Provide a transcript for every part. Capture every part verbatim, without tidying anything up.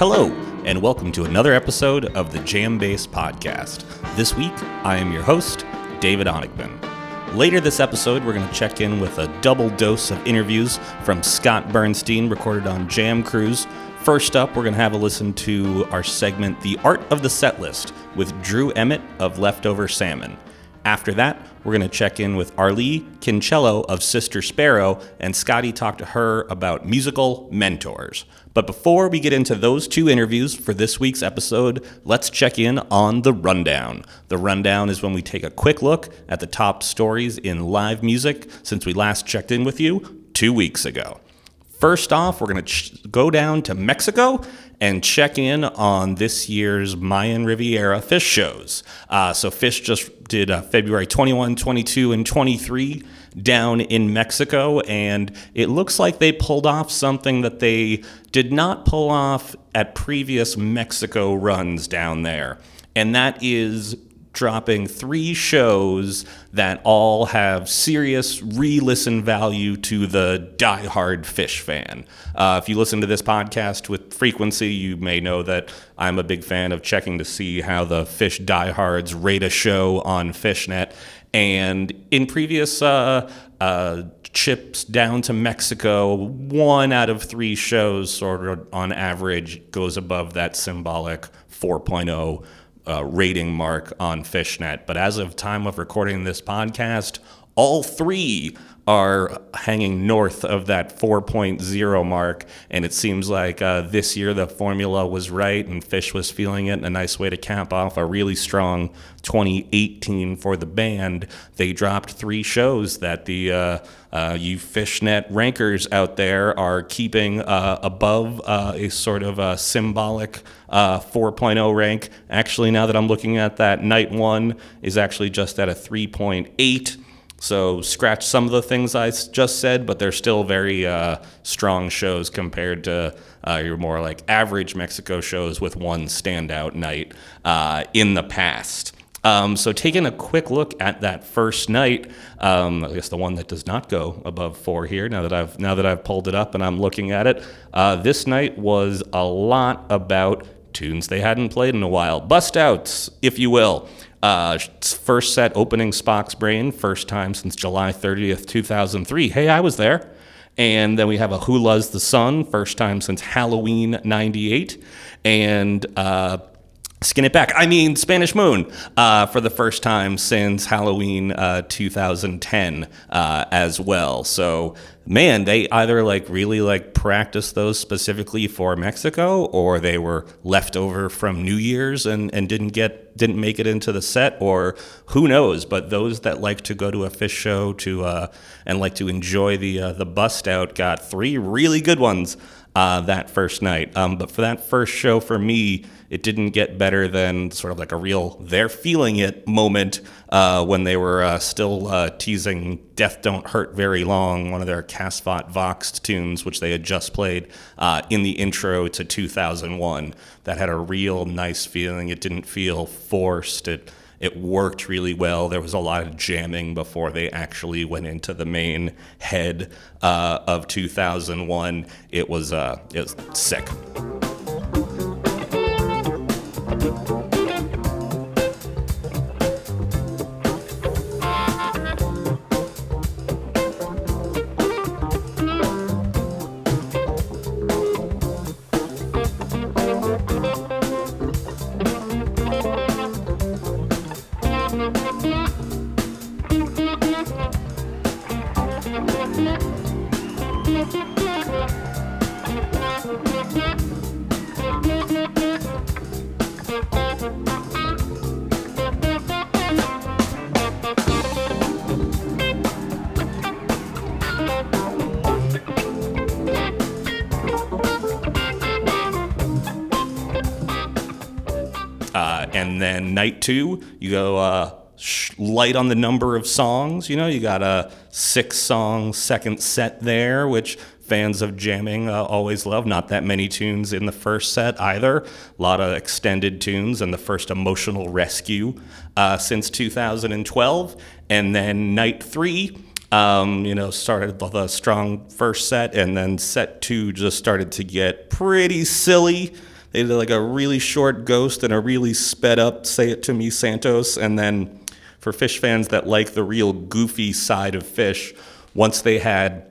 Hello, and welcome to another episode of the Jam Bass Podcast. This week, I am your host, David Onigman. Later this episode, we're going to check in with a double dose of interviews from Scott Bernstein, recorded on Jam Cruise. First up, we're going to have a listen to our segment, The Art of the Setlist, with Drew Emmett of Leftover Salmon. After that, we're going to check in with Arlie Kincello of Sister Sparrow, and Scotty talked to her about musical mentors. But before we get into those two interviews for this week's episode, let's check in on The Rundown. The Rundown is when we take a quick look at the top stories in live music since we last checked in with you two weeks ago. First off, we're going to ch- go down to Mexico and check in on this year's Mayan Riviera Phish shows. Uh, so Phish just did uh, February twenty-first, twenty-second, and twenty-third down in Mexico, and it looks like they pulled off something that they did not pull off at previous Mexico runs down there, and that is dropping three shows that all have serious re-listen value to the diehard Phish fan. Uh, if you listen to this podcast with frequency, you may know that I'm a big fan of checking to see how the Phish diehards rate a show on Phishnet. And in previous uh, uh, trips down to Mexico, one out of three shows sort of on average goes above that symbolic four point oh Uh, rating mark on Phishnet. But as of time of recording this podcast, all three are hanging north of that four point oh mark, and it seems like uh, this year the formula was right and Phish was feeling it, and a nice way to cap off a really strong twenty eighteen for the band. They dropped three shows that the uh, uh, you Phishnet rankers out there are keeping uh, above uh, a sort of a symbolic uh, four point oh rank. Actually, now that I'm looking at that, night one is actually just at a three point eight. So scratch some of the things I just said, but they're still very uh, strong shows compared to uh, your more like average Mexico shows with one standout night uh, in the past. Um, so taking a quick look at that first night, um, I guess the one that does not go above four here. Now that I've now that I've pulled it up and I'm looking at it, uh, this night was a lot about tunes they hadn't played in a while, bust outs, if you will. Uh, first set opening Spock's Brain, first time since July thirtieth, two thousand three. Hey, I was there. And then we have a Who Loves the Sun, first time since Halloween ninety-eight. And uh, Skin It Back, I mean Spanish Moon, uh, for the first time since Halloween uh, two thousand ten uh, as well. So, man, they either like really like practiced those specifically for Mexico, or they were left over from New Year's and, and didn't get didn't make it into the set, or who knows. But those that like to go to a Phish show to uh, and like to enjoy the uh, the bust out got three really good ones uh, that first night. Um, but for that first show, for me, it didn't get better than sort of like a real they're feeling it moment uh, when they were uh, still uh, teasing Death Don't Hurt Very Long, one of their Casfot Voxed tunes, which they had just played uh, in the intro to two thousand one. That had a real nice feeling. It didn't feel forced. It It worked really well. There was a lot of jamming before they actually went into the main head uh, of two thousand one. It was uh, it was sick. Uh, and then night two, you go uh, sh- light on the number of songs. You know, you got a six-song second set there, which fans of jamming uh, always love. Not that many tunes in the first set either. A lot of extended tunes and the first emotional rescue uh, since two thousand twelve. And then night three, um, you know, started with a strong first set, and then set two just started to get pretty silly. They did like a really short Ghost and a really sped up Say It To Me Santos. And then for Phish fans that like the real goofy side of Phish, once they had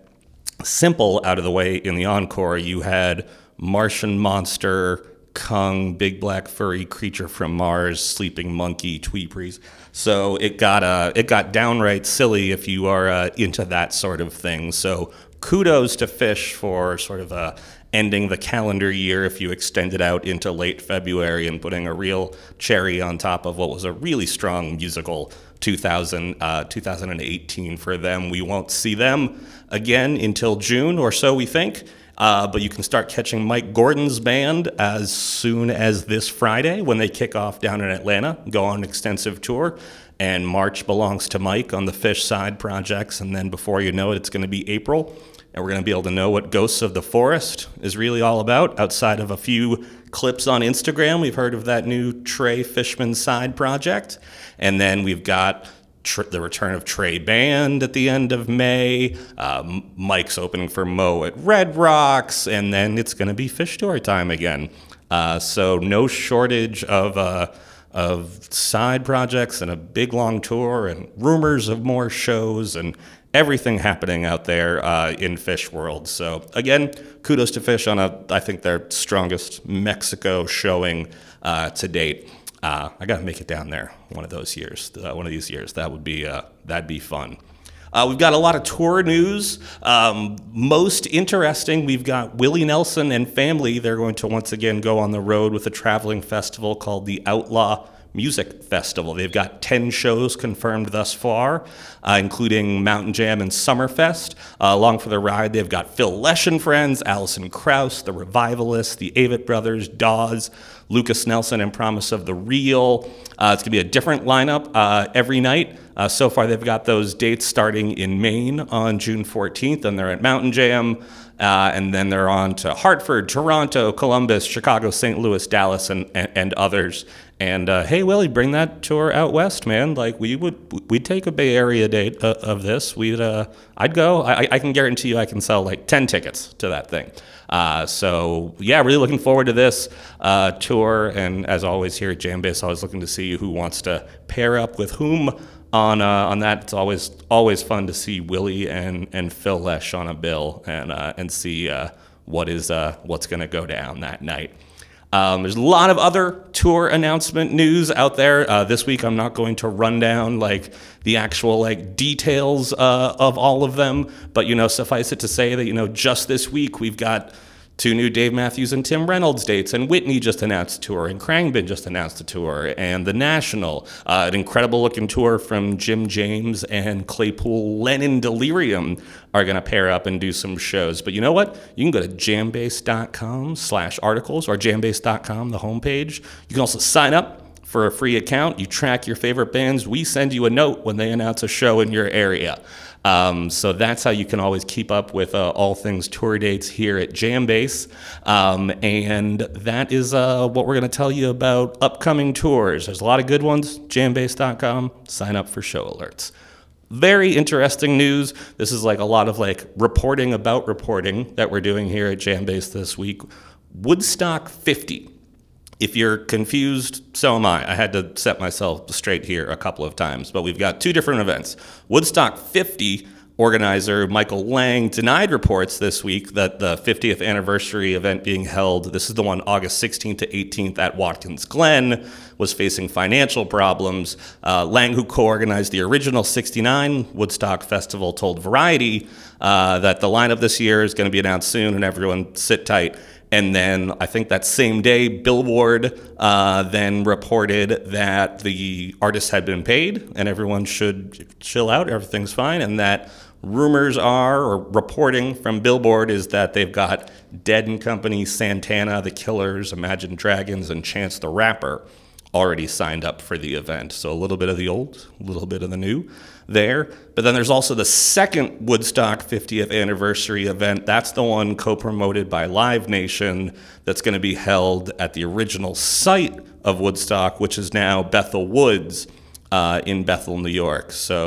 Simple out of the way in the encore, you had Martian Monster, Kung, Big Black Furry Creature from Mars, Sleeping Monkey, Tweeprees. So it got uh, it got downright silly if you are uh, into that sort of thing. So kudos to Phish for sort of uh, ending the calendar year if you extend it out into late February and putting a real cherry on top of what was a really strong musical two thousand, uh, two thousand eighteen for them. We won't see them again until June or so, we think. Uh, but you can start catching Mike Gordon's band as soon as this Friday when they kick off down in Atlanta, go on an extensive tour. And March belongs to Mike on the Phish side projects. And then before you know it, it's going to be April. And we're going to be able to know what Ghosts of the Forest is really all about. Outside of a few clips on Instagram, we've heard of that new Trey Fishman side project. And then we've got Tr- the return of Trey Band at the end of May. Uh, Mike's opening for Mo at Red Rocks. And then it's going to be Phish tour time again. Uh, so no shortage of uh, of side projects and a big long tour and rumors of more shows and everything happening out there uh, in Phish world. So again, kudos to Phish on a, I think, their strongest Mexico showing uh, to date. Uh, I gotta make it down there one of those years, uh, one of these years. That would be uh, that'd be fun. Uh, we've got a lot of tour news. Um, most interesting, we've got Willie Nelson and family. They're going to once again go on the road with a traveling festival called the Outlaw Music Festival. They've got ten shows confirmed thus far, uh, including Mountain Jam and Summerfest. Uh, along for the ride, they've got Phil Lesh and Friends, Alison Krauss, The Revivalists, the Avett Brothers, Dawes, Lucas Nelson, and Promise of the Real. Uh, it's going to be a different lineup uh, every night. Uh, so far, they've got those dates starting in Maine on June fourteenth, and they're at Mountain Jam. Uh, and then they're on to Hartford, Toronto, Columbus, Chicago, Saint Louis, Dallas, and, and, and others. And uh, hey, Willie, bring that tour out west, man. Like we would, we'd take a Bay Area date uh, of this. We'd, uh, I'd go. I, I can guarantee you, I can sell like ten tickets to that thing. Uh, so yeah, really looking forward to this uh, tour. And as always, here at Jambase, always looking to see who wants to pair up with whom on uh, on that. It's always always fun to see Willie and, and Phil Lesh on a bill and uh, and see uh, what is uh, what's going to go down that night. Um, there's a lot of other tour announcement news out there. Uh, this week, I'm not going to run down like the actual like details uh, of all of them, but you know, suffice it to say that you know, just this week we've got two new Dave Matthews and Tim Reynolds dates, and Whitney just announced a tour, and Khruangbin just announced a tour, and The National, uh, an incredible-looking tour from Jim James and Claypool Lennon Delirium are going to pair up and do some shows. But you know what? You can go to jambase.com slash articles or jambase dot com, the homepage. You can also sign up for a free account. You track your favorite bands. We send you a note when they announce a show in your area. Um, so that's how you can always keep up with uh, all things tour dates here at Jambase. Um, and that is uh, what we're going to tell you about upcoming tours. There's a lot of good ones. jambase dot com. Sign up for show alerts. Very interesting news. This is like a lot of like reporting about reporting that we're doing here at Jambase this week. Woodstock fifty. If you're confused, so am I. I had to set myself straight here a couple of times, but we've got two different events. Woodstock fifty organizer Michael Lang denied reports this week that the fiftieth anniversary event being held, this is the one August sixteenth to eighteenth at Watkins Glen, was facing financial problems. Uh, Lang, who co-organized the original sixty-nine Woodstock Festival, told Variety uh, that the lineup this year is going to be announced soon and everyone sit tight. And then I think that same day, Billboard uh, then reported that the artists had been paid and everyone should chill out, everything's fine, and that rumors are, or reporting from Billboard is that they've got Dead and Company, Santana, The Killers, Imagine Dragons, and Chance the Rapper already signed up for the event. So a little bit of the old, a little bit of the new there. But then there's also the second Woodstock fiftieth anniversary event. That's the one co-promoted by Live Nation that's going to be held at the original site of Woodstock, which is now Bethel Woods uh, in Bethel, New York. So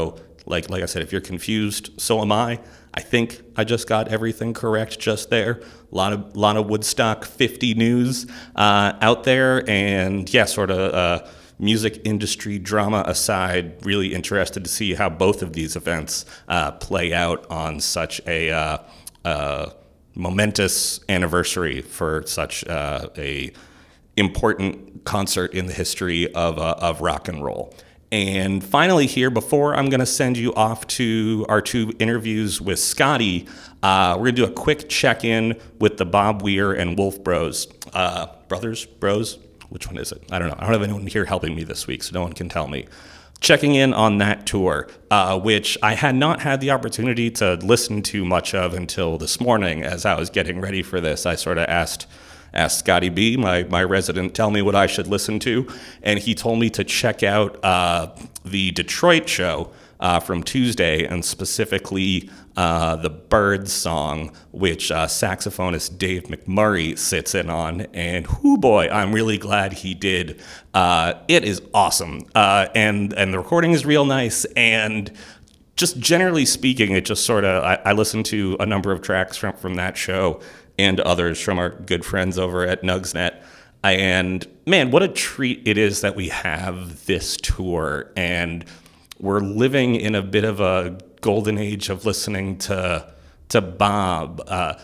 Like like I said, if you're confused, so am I. I think I just got everything correct just there. A lot of lot of Woodstock fifty news uh, out there, and yeah, sort of uh, music industry drama aside, really interested to see how both of these events uh, play out on such a uh, uh, momentous anniversary for such uh, a important concert in the history of uh, of rock and roll. And finally here, before I'm going to send you off to our two interviews with Scotty, uh, we're going to do a quick check-in with the Bob Weir and Wolf Bros. Uh, brothers? Bros? Which one is it? I don't know. I don't have anyone here helping me this week, so no one can tell me. Checking in on that tour, uh, which I had not had the opportunity to listen to much of until this morning. As I was getting ready for this, I sort of asked asked Scotty B, my, my resident, tell me what I should listen to, and he told me to check out uh, the Detroit show uh, from Tuesday, and specifically uh, the Birds song, which uh, saxophonist Dave McMurray sits in on, and whoo boy, I'm really glad he did. Uh, it is awesome, uh, and, and the recording is real nice, and just generally speaking, it just sort of, I, I listened to a number of tracks from, from that show, and others from our good friends over at Nugsnet. And man, what a treat it is that we have this tour. And we're living in a bit of a golden age of listening to to Bob. Uh,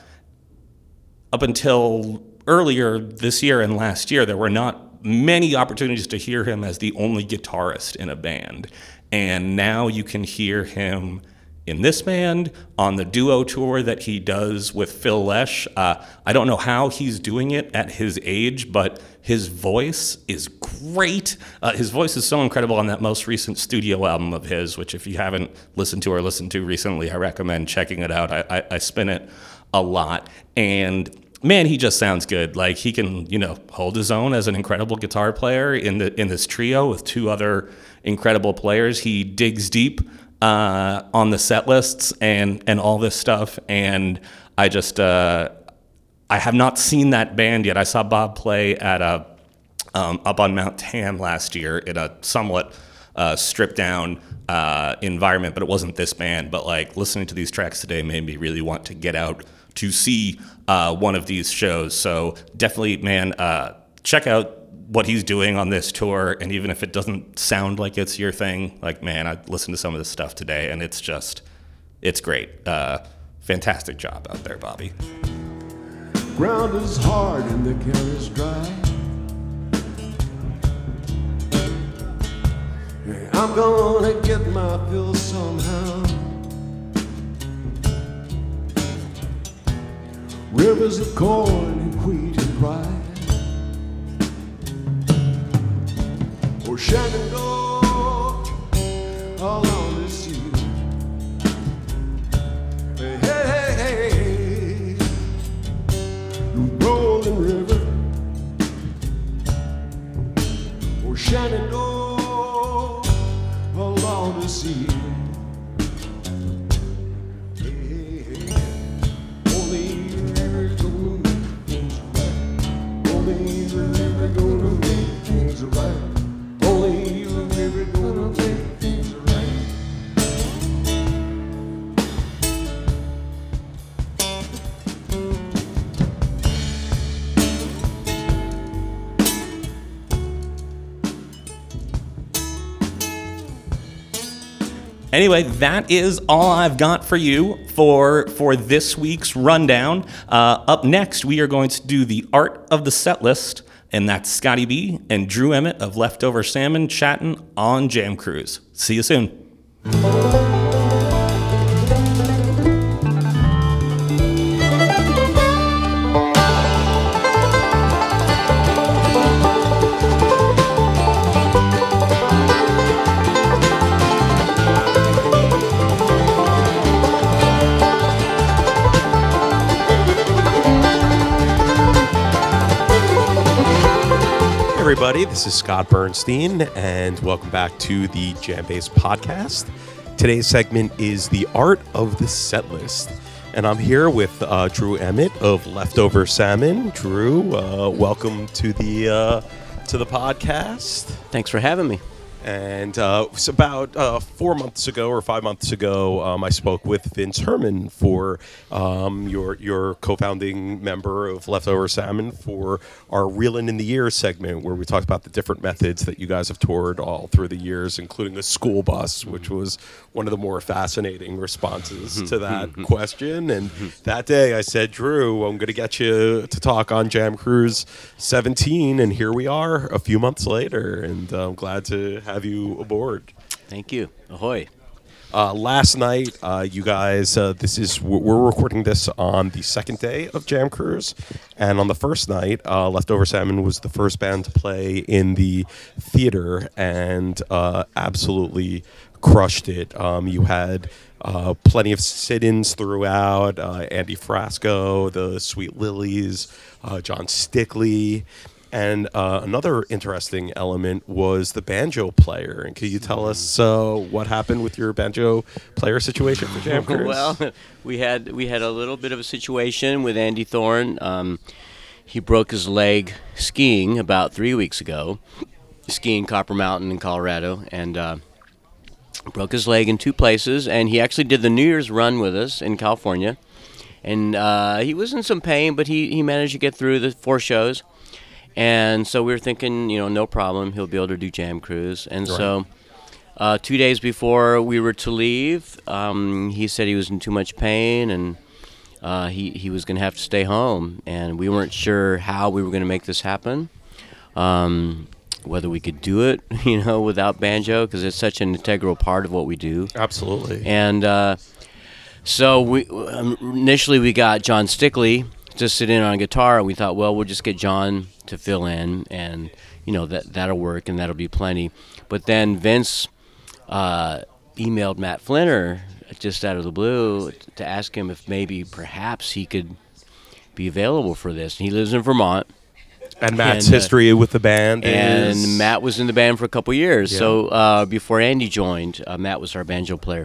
up until earlier this year and last year, there were not many opportunities to hear him as the only guitarist in a band. And now you can hear him in this band, on the duo tour that he does with Phil Lesh. Uh, I don't know how he's doing it at his age, but his voice is great. Uh, his voice is so incredible on that most recent studio album of his, which if you haven't listened to or listened to recently, I recommend checking it out. I, I, I spin it a lot. And man, he just sounds good. Like he can, you know, hold his own as an incredible guitar player in the in this trio with two other incredible players. He digs deep Uh, on the set lists and, and all this stuff. And I just, uh, I have not seen that band yet. I saw Bob play at a, um, up on Mount Tam last year in a somewhat uh, stripped down uh, environment, but it wasn't this band. But like listening to these tracks today made me really want to get out to see uh, one of these shows. So definitely, man, uh, check out what he's doing on this tour, and even if it doesn't sound like it's your thing, like, man, I listened to some of this stuff today, and it's just, it's great. Uh, fantastic job out there, Bobby. Ground is hard and the care is dry. I'm gonna get my fill somehow. Rivers of corn and wheat and rye. Or Shenandoah along the sea. Hey, hey, hey, hey. The rolling river. Or Shenandoah along the sea. Hey, hey, hey. Only the river's gonna make things right. Only the river's gonna make things right. Only the river gonna make things right. Anyway, that is all I've got for you for for this week's rundown. Uh, up next, we are going to do the art of the set list. And that's Scotty B and Drew Emmett of Leftover Salmon chatting on Jam Cruise. See you soon. Everybody, this is Scott Bernstein, and welcome back to the Jam Bass Podcast. Today's segment is the art of the set list, and I'm here with uh, Drew Emmett of Leftover Salmon. Drew, uh, welcome to the uh, to the podcast. Thanks for having me. And uh, it's about uh, four months ago or five months ago, um, I spoke with Vince Herman for um, your your co-founding member of Leftover Salmon for our Reelin' in the Years segment, where we talked about the different methods that you guys have toured all through the years, including the school bus, which was one of the more fascinating responses to that question. And that day I said, Drew, I'm going to get you to talk on Jam Cruise seventeen, and here we are a few months later, and I'm glad to have you aboard. Thank you. Ahoy. Uh, last night, uh, you guys, uh, this is we're recording this on the second day of Jam Cruise, and on the first night, uh, Leftover Salmon was the first band to play in the theater, and uh, absolutely crushed it. Um, you had uh, plenty of sit-ins throughout. Uh, Andy Frasco, the Sweet Lilies, uh, John Stickley. And uh, another interesting element was the banjo player. And can you tell us uh, what happened with your banjo player situation for Jam Cruise? Well, we had we had a little bit of a situation with Andy Thorne. Um, he broke his leg skiing about three weeks ago, skiing Copper Mountain in Colorado, and uh, broke his leg in two places. And he actually did the New Year's run with us in California. And uh, he was in some pain, but he, he managed to get through the four shows. And so we were thinking, you know, no problem, he'll be able to do Jam Cruise. And Right. so uh, two days before we were to leave, um, he said he was in too much pain and uh, he, he was going to have to stay home. And we weren't sure how we were going to make this happen, um, whether we could do it, you know, without banjo, because it's such an integral part of what we do. Absolutely. And uh, so we um, initially we got John Stickley to sit in on guitar, and we thought, well, we'll just get John to fill in, and you know that that'll work, and that'll be plenty. But then Vince uh, emailed Matt Flinner just out of the blue to ask him if maybe perhaps he could be available for this. He lives in Vermont, And Matt's and, uh, history with the band and is... Matt was in the band for a couple years. Yeah. So uh, before Andy joined, uh, Matt was our banjo player,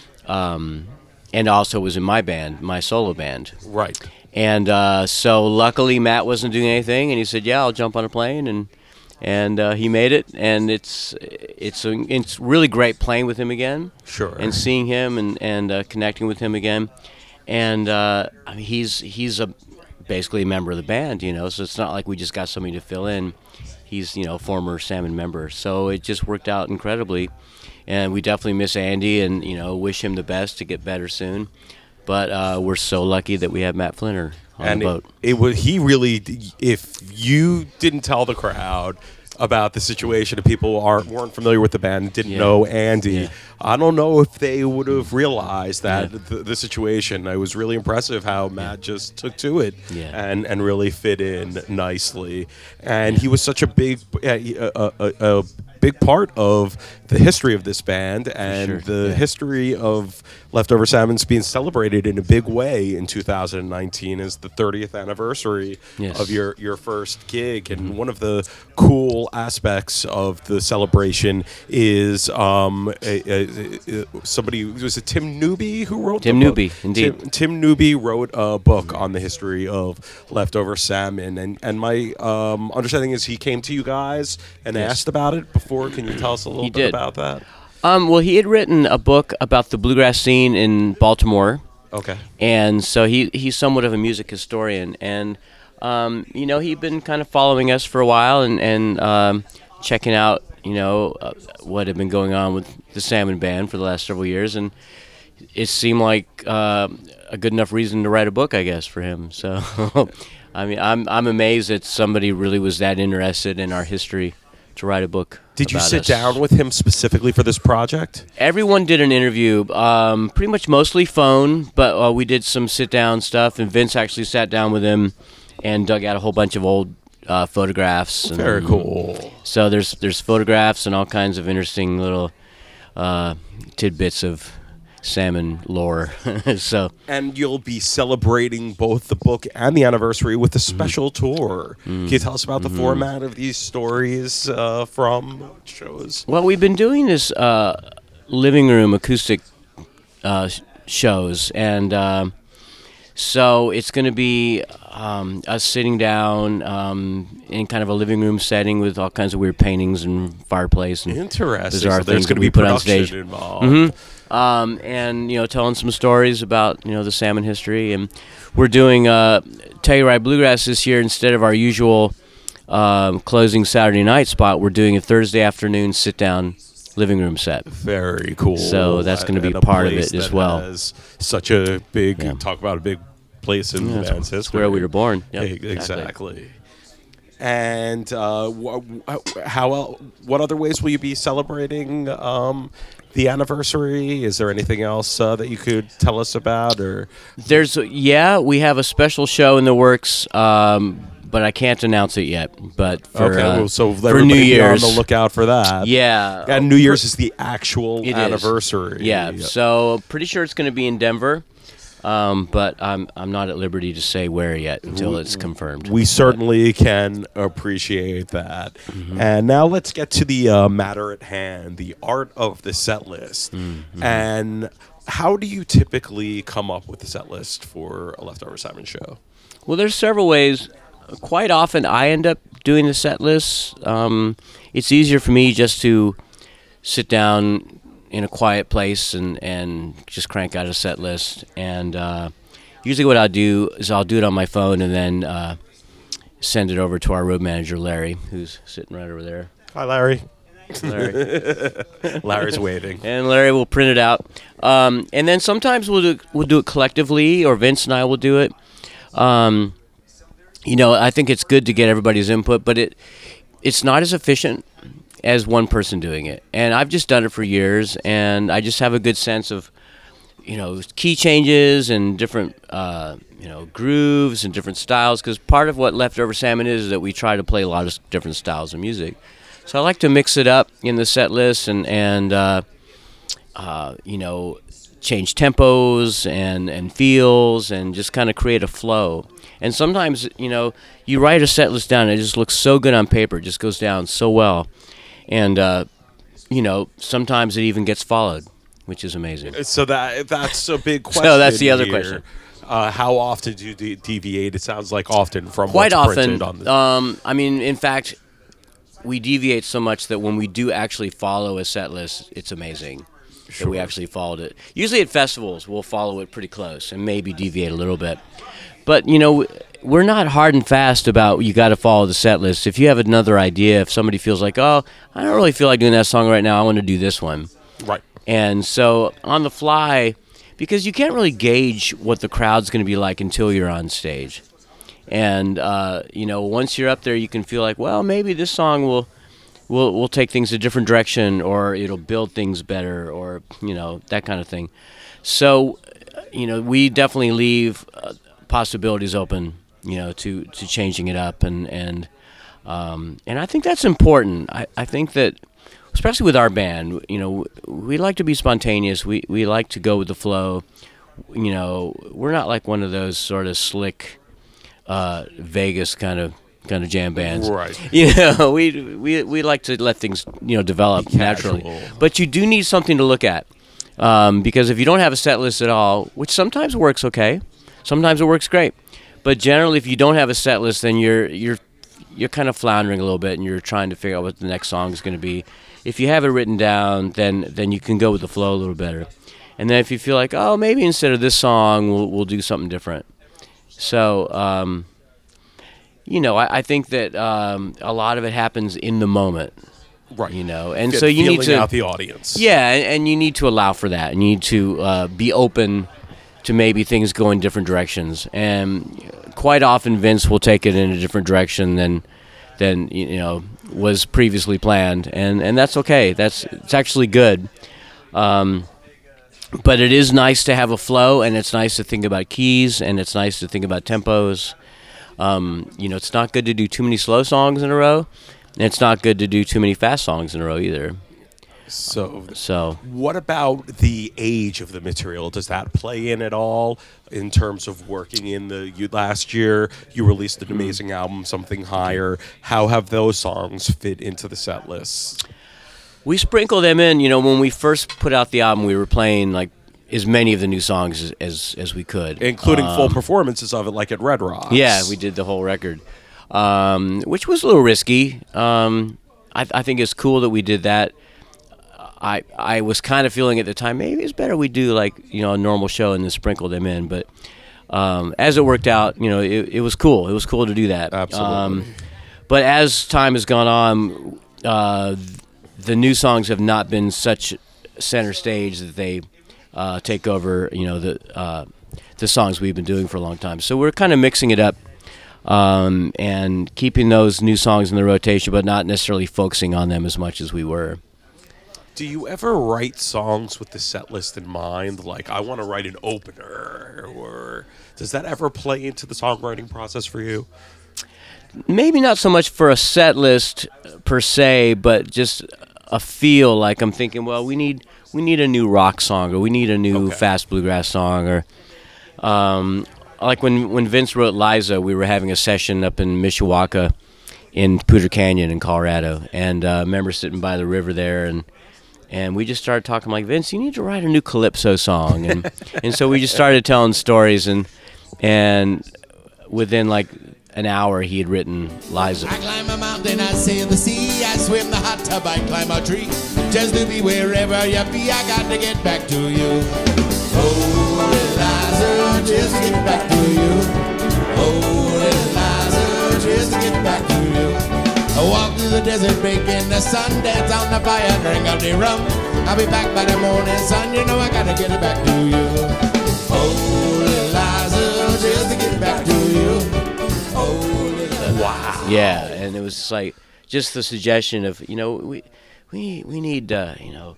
um, and also was in my band, my solo band. Right. And uh, so luckily Matt wasn't doing anything, and he said, "Yeah, I'll jump on a plane," and and uh, he made it. And it's it's it's really great playing with him again, Sure. and seeing him and and uh, connecting with him again. And uh, I mean, he's he's a basically a member of the band, you know. So it's not like we just got somebody to fill in. He's you know a former Salmon member, so it just worked out incredibly. And we definitely miss Andy, and you know wish him the best to get better soon. But uh, we're so lucky that we have Matt Flinner on and the boat. It, it was he really. If you didn't tell the crowd about the situation, if people aren't weren't familiar with the band, didn't Yeah. know Andy, Yeah. I don't know if they would have realized that Yeah. the, the situation. It was really impressive how Matt just took to it Yeah. and and really fit in nicely. And he was such a big a, a, a, a big part of the history of this band and sure. the Yeah. history of Leftover Salmon's being celebrated in a big way in two thousand nineteen as the thirtieth anniversary Yes. of your, your first gig. And one of the cool aspects of the celebration is um, a, a, a, somebody, was it Tim Newby who wrote Tim the book? Newby, indeed. Tim, Tim Newby wrote a book on the history of Leftover Salmon. And, and my um, understanding is he came to you guys and Yes. asked about it before. Can you tell us a little He bit did. about that? Um, well, he had written a book about the bluegrass scene in Baltimore, Okay. and so he he's somewhat of a music historian. And um, you know, he'd been kind of following us for a while and and um, checking out you know uh, what had been going on with the Salmon Band for the last several years, and it seemed like uh, a good enough reason to write a book, I guess, for him. So, I mean, I'm I'm amazed that somebody really was that interested in our history to write a book. Did you about sit us. down with him specifically for this project? Everyone did an interview, um, pretty much mostly phone, but uh, we did some sit-down stuff, and Vince actually sat down with him and dug out a whole bunch of old uh, photographs. And, Very cool. So there's there's photographs and all kinds of interesting little uh, tidbits of salmon lore. So And you'll be celebrating both the book and the anniversary with a Mm-hmm. special tour. Can you tell us about the format of these stories uh, from shows? well, we've been doing this uh, living room acoustic uh, sh- shows, and um, so it's going to be um, us sitting down um, in kind of a living room setting with all kinds of weird paintings and fireplace and Interesting. bizarre So there's things going that to we be put on production stage. involved. Mhm. Um, and you know, telling some stories about you know the salmon history, and we're doing uh, Telluride Bluegrass this year instead of our usual um, closing Saturday night spot. We're doing a Thursday afternoon sit down living room set. Very cool. So that's gonna be And a part of place it as that well. has such a big, Yeah. talk about a big place in Yeah, the that's band's history. where we were born. Yep, E- exactly. And uh, wh- wh- how el- what other ways will you be celebrating um, the anniversary? Is there anything else uh, that you could tell us about? Or There's yeah, we have a special show in the works, um, but I can't announce it yet. But for, okay, uh, well, so for everybody New be Year's, on the lookout for that. yeah, And New Year's is the actual It is. anniversary. Yeah, so pretty sure it's going to be in Denver, um, but I'm I'm not at liberty to say where yet until it's confirmed. We certainly can appreciate that. And now let's get to the uh, matter at hand, the art of the set list. And how do you typically come up with the set list for a Leftover Salmon show? Well, there's several ways. Quite often, I end up doing the set lists. Um, it's easier for me just to sit down in a quiet place and, and just crank out a set list. And uh, usually what I'll do is I'll do it on my phone and then uh, send it over to our road manager, Larry, who's sitting right over there. Hi, Larry. Larry. Larry's waiting. And Larry will print it out. Um, and then sometimes we'll do, we'll do it collectively, or Vince and I will do it. Um, you know, I think it's good to get everybody's input, but it it's not as efficient as one person doing it. And I've just done it for years, and I just have a good sense of, you know, key changes and different, uh, you know, grooves and different styles, because part of what Leftover Salmon is, is that we try to play a lot of different styles of music. So I like to mix it up in the set list and, and uh, uh, you know, change tempos and, and feels and just kind of create a flow. And sometimes, you know, you write a set list down and it just looks so good on paper. It just goes down so well. And, uh, you know, sometimes it even gets followed, which is amazing. So that that's a big question. So that's the other here. question. Uh, how often do you de- deviate? It sounds like often from Quite what's often. printed on the Um, I mean, in fact, we deviate so much that when we do actually follow a set list, it's amazing that we actually followed it. Usually at festivals, we'll follow it pretty close and maybe deviate a little bit. But, you know, we're not hard and fast about you got to follow the set list. If you have another idea, if somebody feels like, oh, I don't really feel like doing that song right now, I want to do this one. right. And so on the fly, because you can't really gauge what the crowd's going to be like until you're on stage. And, uh, you know, once you're up there, you can feel like, well, maybe this song will will will take things a different direction, or it'll build things better, or, you know, that kind of thing. So, you know, we definitely leave uh, possibilities open, you know, to, to changing it up. And, and, um, and I think that's important. I, I think that, especially with our band, you know, we like to be spontaneous. We we like to go with the flow. You know, we're not like one of those sort of slick uh, Vegas kind of kind of jam bands. Right. You know, we we we like to let things, you know, develop Be naturally. casual. But you do need something to look at, um, because if you don't have a set list at all, which sometimes works okay, sometimes it works great, but generally, if you don't have a set list, then you're you're you're kind of floundering a little bit, and you're trying to figure out what the next song is going to be. If you have it written down, then then you can go with the flow a little better. And then if you feel like, oh, maybe instead of this song, we'll we'll do something different. So, um, you know, I, I think that um, a lot of it happens in the moment. Right. You know, and Get- so you need feeling to out the audience. Yeah, and, and you need to allow for that. And you need to uh, be open to maybe things go in different directions. And quite often, Vince will take it in a different direction than than you know was previously planned, and and that's okay. That's it's actually good. Um, but it is nice to have a flow, and it's nice to think about keys, and it's nice to think about tempos. Um, you know, it's not good to do too many slow songs in a row, and it's not good to do too many fast songs in a row either. So, So. what about the age of the material? Does that play in at all in terms of working in the you, last year? You released an amazing album, Something Higher. How have those songs fit into the set list? We sprinkle them in. You know, when we first put out the album, we were playing like as many of the new songs as as, as we could, including Um, full performances of it, like at Red Rocks. Yeah, we did the whole record, um, which was a little risky. Um, I, I think it's cool that we did that. I I was kind of feeling at the time maybe it's better we do like you know a normal show and then sprinkle them in, but um, as it worked out, you know it, it was cool. It was cool to do that. Absolutely. Um, but as time has gone on, uh, the new songs have not been such center stage that they uh, take over. You know the uh, the songs we've been doing for a long time. So we're kind of mixing it up. Um, and keeping those new songs in the rotation, but not necessarily focusing on them as much as we were. Do you ever write songs with the set list in mind? Like, I want to write an opener, or does that ever play into the songwriting process for you? Maybe not so much for a set list per se, but just a feel. Like I'm thinking, well, we need we need a new rock song, or we need a new Okay. fast bluegrass song, or um, like when when Vince wrote Liza, we were having a session up in Mishawaka, in Poudre Canyon in Colorado, and uh, I remember sitting by the river there, and and we just started talking like, Vince, you need to write a new calypso song, and and so we just started telling stories, and and within like an hour he had written Liza. I climb a mountain, I sail the sea, I swim the hot tub, I climb a tree. Just to be wherever you be, I got to get back to you. Oh, Eliza, just to get back to you. Oh, Eliza, just to get back to you. I walk through the desert, bake in the sun, dance on the fire, drink out the rum. I'll be back by the morning sun, you know I gotta get it back to you. Oh, Eliza, just to get back to you. Oh, Eliza. Wow. Yeah, and it was just like just the suggestion of you know we we we need uh, you know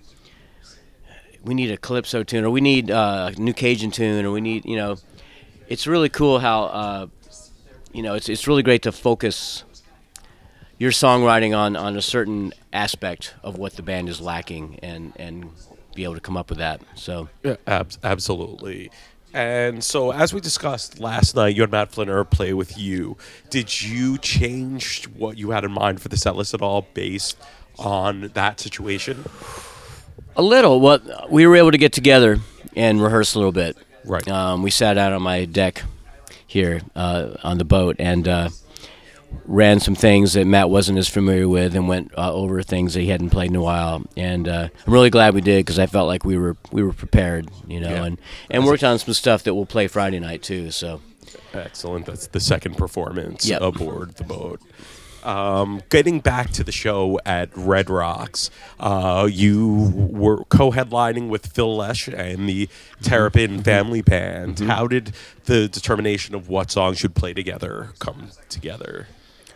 we need a calypso tune, or we need uh, a new Cajun tune, or we need you know it's really cool how uh, you know it's it's really great to focus your songwriting on, on a certain aspect of what the band is lacking and and be able to come up with that. So Yeah, ab- absolutely. And so, as we discussed last night, you had Matt Flinner play with you. Did you change what you had in mind for the set list at all based on that situation? a little. Well, we were able to get together and rehearse a little bit. Right. Um, we sat out on my deck here uh, on the boat and uh, ran some things that Matt wasn't as familiar with, and went uh, over things that he hadn't played in a while. And uh, I'm really glad we did, because I felt like we were we were prepared, you know, Yeah. and, and worked on some stuff that we'll play Friday night too. So Excellent. That's the second performance Yep. aboard the boat. Um, getting back to the show at Red Rocks, uh, you were co-headlining with Phil Lesh and the Terrapin Family Band. How did the determination of what songs should play together come together?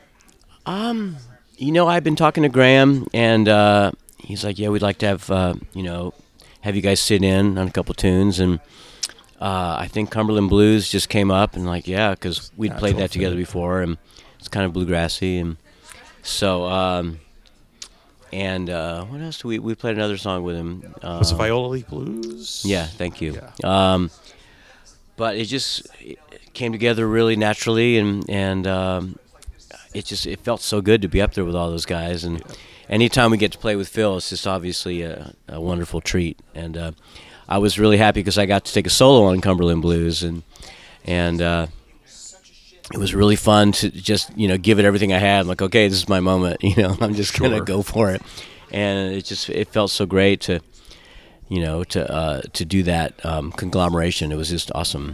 You know, I've been talking to Graham, and uh, he's like, "Yeah, we'd like to have uh, you know, have you guys sit in on a couple tunes." And uh, I think Cumberland Blues just came up, and like, yeah, because we'd played Natural that together fit. before, and it's kind of bluegrassy, and so um, and uh, what else? Do we we played another song with him. Uh, Was it Viola League Blues? Yeah, thank you. Yeah. Um, but it just it came together really naturally, and and um, it just it felt so good to be up there with all those guys. And anytime we get to play with Phil, it's just obviously a, a wonderful treat. And uh, I was really happy because I got to take a solo on Cumberland Blues, and and uh, it was really fun to just you know give it everything I had. I'm like, okay, this is my moment. You know, I'm just Sure. gonna go for it. And it just it felt so great to. You know, to uh, to do that um, conglomeration, it was just awesome.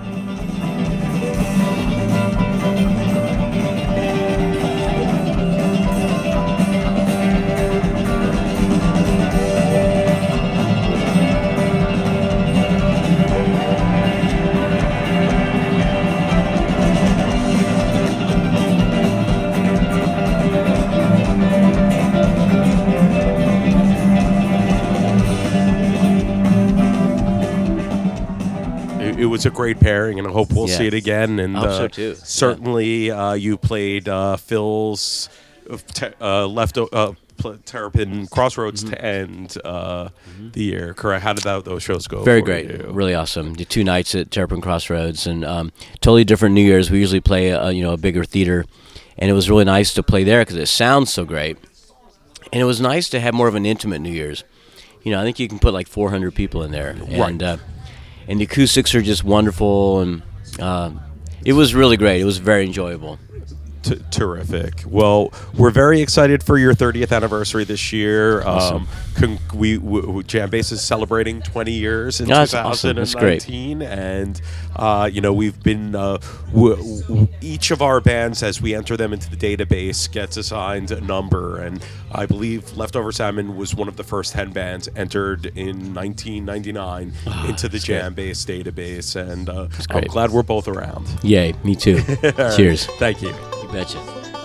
It, it was a great pairing, and I hope we'll Yeah. see it again. And I hope uh, so, too. certainly, uh, you played uh, Phil's uh, te- uh, left uh, pl- Terrapin Crossroads Mm-hmm. to end uh, the year. Correct? How did that, those shows go? Very for great, you? really awesome. The two nights at Terrapin Crossroads, and um, totally different New Year's. We usually play a, you know a bigger theater, and it was really nice to play there because it sounds so great. And it was nice to have more of an intimate New Year's. you know, I think you can put like four hundred people in there, Right. and uh, and the acoustics are just wonderful, and uh, it was really great. It was very enjoyable. T- terrific. Well, we're very excited for your thirtieth anniversary this year. Awesome. Um, con- we, we Jam Bass is celebrating twenty years in That's awesome. That's great. two thousand nineteen, and uh, you know we've been uh, w- w- each of our bands as we enter them into the database gets assigned a number, and I believe Leftover Salmon was one of the first ten bands entered in nineteen ninety-nine into the that's Jam Bass database, and uh, I'm great. glad we're both around. Yay, me too. Cheers. Thank you. You betcha.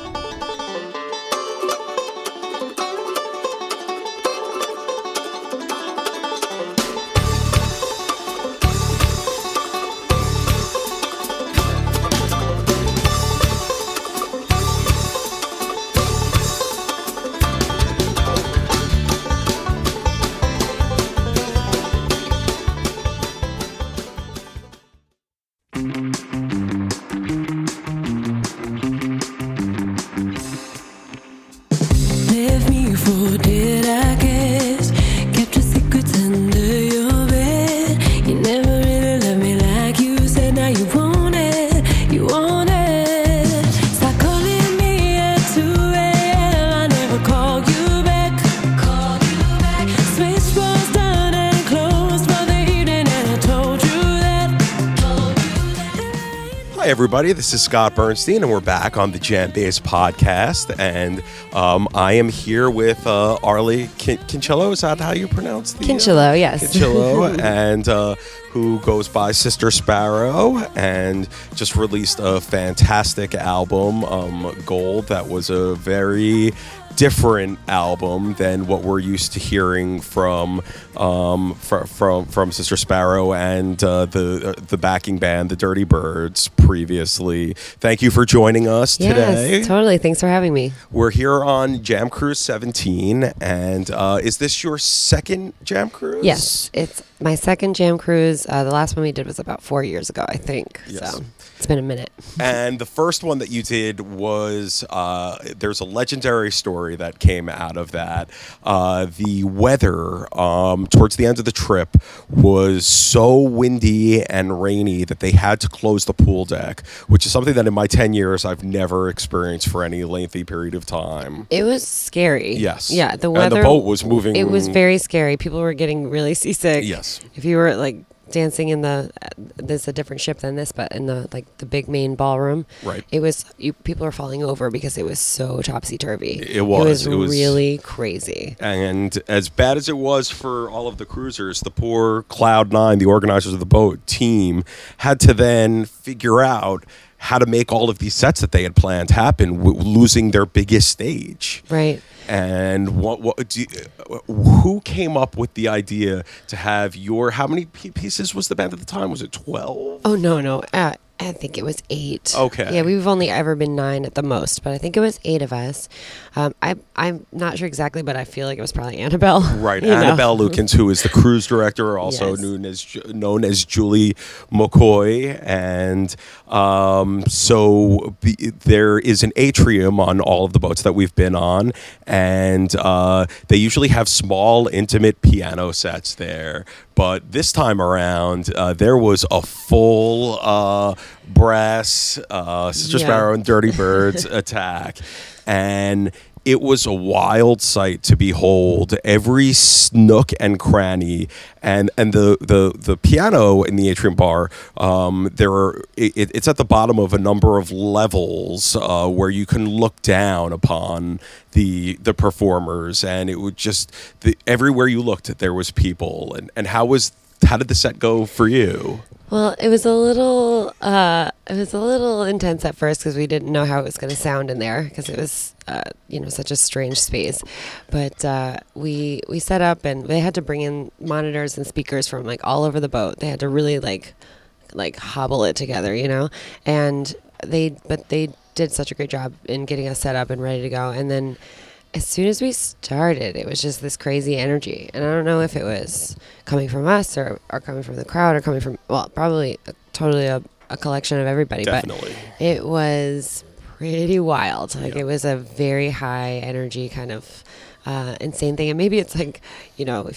Left me for dead, I guess. Kept your secrets under your bed. You never really loved me like you said. Now you want it, you want it. Stop calling me at two a.m. I never call you back. Call you back. Switch was done and closed for the evening, and I told you that. Told you that. Hi, everybody. This is Scott Bernstein, and we're back on the Jam Bass podcast. And um, I am here with uh, Arlie Kin- Kincillo. Is that how you pronounce the Kincillo, yes. Kincillo, and uh, who goes by Sister Sparrow, and just released a fantastic album, um, Gold. That was a very different album than what we're used to hearing from um, fr- from from Sister Sparrow and uh, the uh, the backing band, the Dirty Birds, previously. Thank you for joining us today. Yes, totally. Thanks for having me. We're here on Jam Cruise seventeen, and uh, is this your second Jam Cruise? Yes, it's my second Jam Cruise. Uh, the last one we did was about four years ago, I think. Yes. So it's been a minute. And the first one that you did was uh, there's a legendary story that came out of that. Uh, the weather um, towards the end of the trip was so windy and rainy that they had to close the pool deck, which is something that in my ten years I've never experienced for any lengthy period of time. It was scary. Yes. Yeah, the And the weather. boat was moving- It was very scary. People were getting really seasick. Yes. If you were like dancing in the, uh, there's a different ship than this, but in the like the big main ballroom, Right. It was you. People were falling over because it was so topsy turvy. It was. It was It was- really crazy. And as bad as it was for all of the cruisers, the poor Cloud Nine, the organizers of the boat team, had to then figure out how to make all of these sets that they had planned happen, w- losing their biggest stage. Right. And what, what do you, who came up with the idea to have your, how many p- pieces was the band at the time? Was it twelve? Oh no no. Uh, I think it was eight. Okay. Yeah, we've only ever been nine at the most, but I think it was eight of us. Um, I I'm not sure exactly, but I feel like it was probably Annabelle. Right, you know? Annabelle Lukens, who is the cruise director, also Yes. known as Ju- known as Julie McCoy, and um, so be, there is an atrium on all of the boats that we've been on, and uh, they usually have small, intimate piano sets there. But this time around, uh, there was a full uh, brass uh, Sister Yeah. Sparrow and Dirty Birds attack, and it was a wild sight to behold. Every s- nook and cranny, and and the the, the piano in the atrium bar. Um, there are it, it's at the bottom of a number of levels uh, where you can look down upon the the performers, and it would just the, everywhere you looked, there was people. And and how was how did the set go for you? Well, it was a little uh, it was a little intense at first because we didn't know how it was going to sound in there because it was uh, you know such a strange space. But uh, we we set up and they had to bring in monitors and speakers from like all over the boat. They had to really like like hobble it together, you know. And they but they did such a great job in getting us set up and ready to go. And then as soon as we started, it was just this crazy energy. And I don't know if it was coming from us or, or coming from the crowd or coming from, well, probably a, totally a, a collection of everybody. Definitely. But it was pretty wild. Like Yeah. it was a very high energy kind of uh, insane thing. And maybe it's like, you know, if you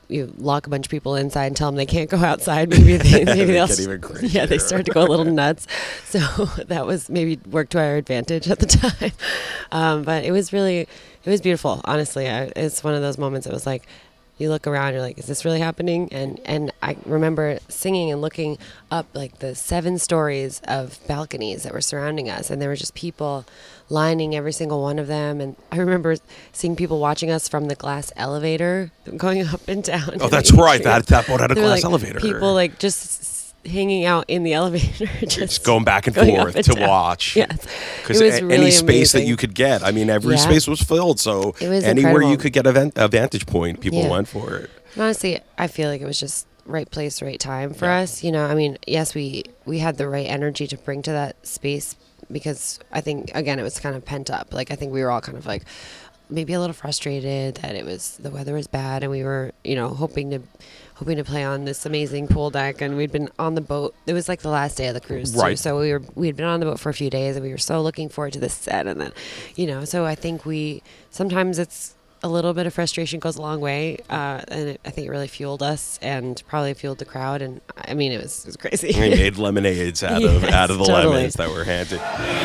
you lock a bunch of people inside and tell them they can't go outside. Maybe they, maybe They they'll get even crazier. yeah, they start to go a little nuts. So that was maybe worked to our advantage at the time. Um, but it was really, it was beautiful. Honestly, I, it's one of those moments. It was like, you look around, you're like, is this really happening? And and I remember singing and looking up like the seven stories of balconies that were surrounding us, and there were just people lining every single one of them. And I remember seeing people watching us from the glass elevator going up and down. Oh, to that's the right. atrium. That that boat had a There were, glass like, elevator. People like just s- hanging out in the elevator, just, Just going back and going up forth and to down. watch. Yes, Because it was any really space that amazing. you could get, I mean, every Yeah. space was filled. So It was anywhere you incredible. could get a, van- a vantage point, people Yeah. went for it. And honestly, I feel like it was just right place, right time for Yeah. us. You know, I mean, yes, we we had the right energy to bring to that space because I think again it was kind of pent up. Like I think we were all kind of like maybe a little frustrated that it was the weather was bad and we were you know hoping to hoping to play on this amazing pool deck, and we'd been on the boat. It was like the last day of the cruise, too. Right. So we were we had been on the boat for a few days, and we were so looking forward to this set, and then, you know, so I think we sometimes it's a little bit of frustration goes a long way, uh, and it, I think it really fueled us and probably fueled the crowd, and I mean it was it was crazy. We made lemonades out of Yes, out of the totally. lemons that were handed.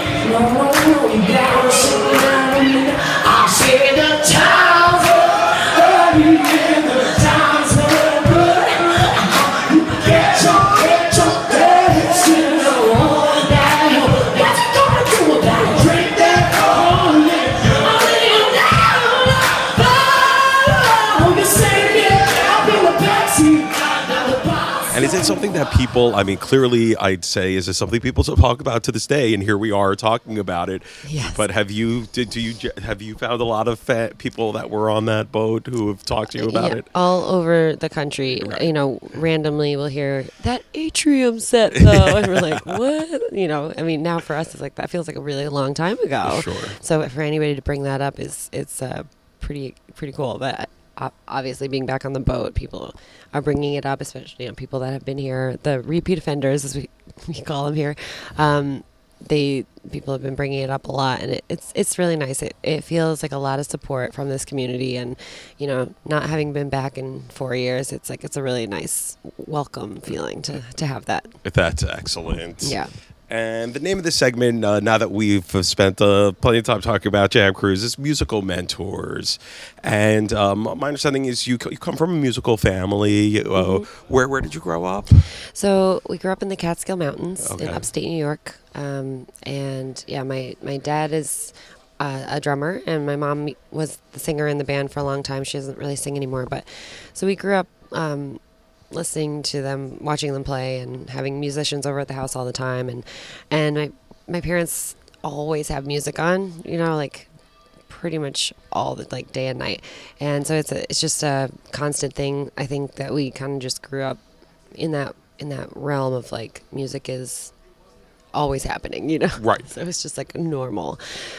And is it something that people, I mean, clearly I'd say, is it something people still talk about to this day? And here we are talking about it. Yes. But have you, did do you, have you found a lot of fa- people that were on that boat who have talked to you about Yeah, it? all over the country. Right. You know, randomly we'll hear that atrium set though, and we're like, what? You know, I mean, now for us it's like that feels like a really long time ago. Sure. So for anybody to bring that up is it's uh, pretty pretty cool. But uh, obviously, being back on the boat, people are bringing it up, especially you know, people that have been here, the repeat offenders, as we we call them here. Um, they people have been bringing it up a lot, and it, it's it's really nice. It it feels like a lot of support from this community, and you know, not having been back in four years, it's like it's a really nice welcome feeling to to have that. That's excellent. Yeah. And the name of this segment, uh, now that we've spent uh, plenty of time talking about Jam Cruise, is Musical Mentors. And um, my understanding is you, c- you come from a musical family. Uh, Mm-hmm. Where where did you grow up? So we grew up in the Catskill Mountains Okay. in upstate New York, um, and yeah, my my dad is uh, a drummer, and my mom was the singer in the band for a long time. She doesn't really sing anymore, but so we grew up um, listening to them, watching them play, and having musicians over at the house all the time, and and my my parents always have music on, you know, like pretty much all the like day and night, and so it's a, it's just a constant thing. I think that we kind of just grew up in that in that realm of like music is always happening, you know. Right. So it's just like normal,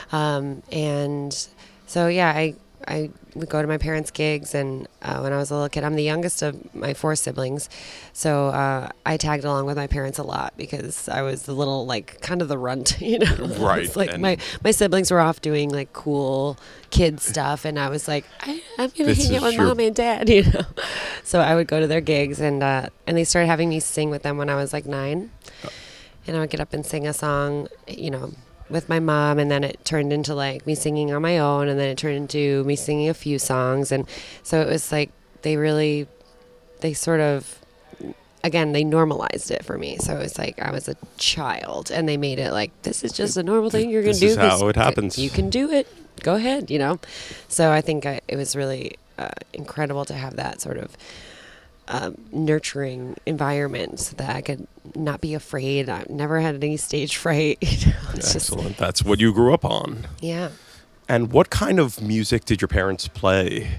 um, and so yeah, I I would go to my parents' gigs, and uh, when I was a little kid, I'm the youngest of my four siblings, so uh, I tagged along with my parents a lot because I was the little like kind of the runt, you know. Right, It's like and- my my siblings were off doing like cool kid stuff, and I was like, I, I'm gonna This hang is out with your- mom and dad, you know. So I would go to their gigs, and uh, and they started having me sing with them when I was like nine, and I would get up and sing a song, you know, with my mom, and then it turned into like me singing on my own, and then it turned into me singing a few songs, and so it was like they really, they sort of, again, they normalized it for me. So it's like I was a child, and they made it like this is just a normal thing you're gonna This do. is how 'cause it happens. You can do it. Go ahead, you know. So I think I, it was really uh, incredible to have that sort of um, nurturing environment so that I could not be afraid. I've never had any stage fright. You know, it's just Excellent. That's what you grew up on. yeah. And what kind of music did your parents play?